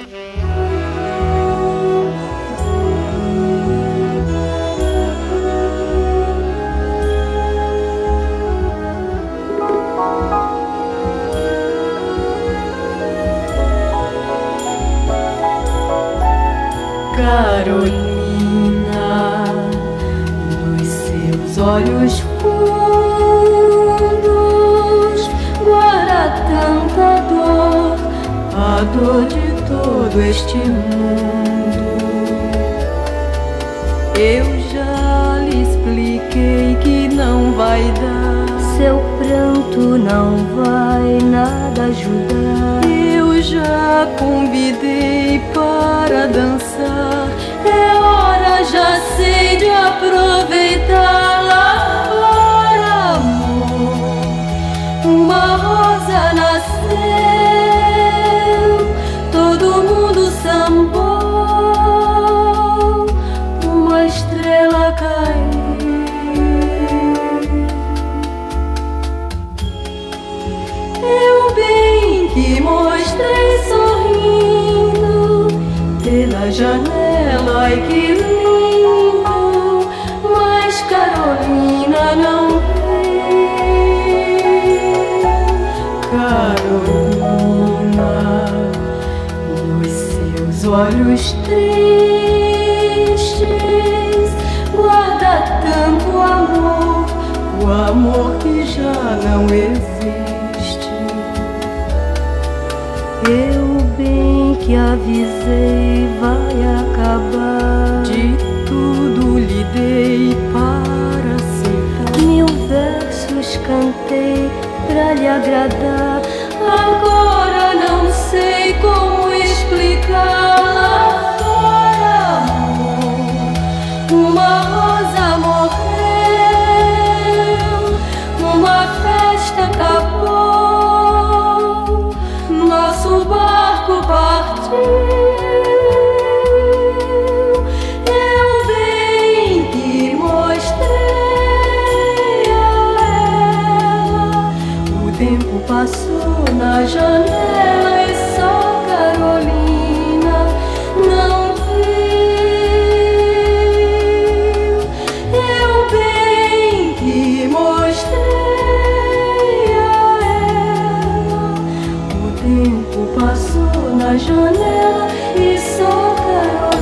Carolina, nos seus olhos fundos guarda tanta dor, a dor de todo este mundo. Eu já lhe expliquei que não vai dar, seu pranto não vai nada ajudar. Eu já convidei para dançar, é hora, já sei, de aproveitar. Lá fora, amor, uma rosa nasceu, todo mundo sambou, uma estrela caiu. Eu bem que mostrei sorrindo pela janela, ai que lindo, mas Carolina não veio. Carolina, nos seus olhos tristes guarda tanto amor, o amor que já não existe. Eu bem que avisei, vai acabar. De tudo lhe dei para aceitar, 1000 versos cantei pra lhe agradar. agora não sei como explicar. Lá fora, amor, uma rosa morreu, uma festa acabou, nosso barco partiu. Eu bem que mostrei a ela, o tempo passou na janela e só Carolina não viu. Eu bem que mostrei a ela, o tempo passou na janela e só Carolina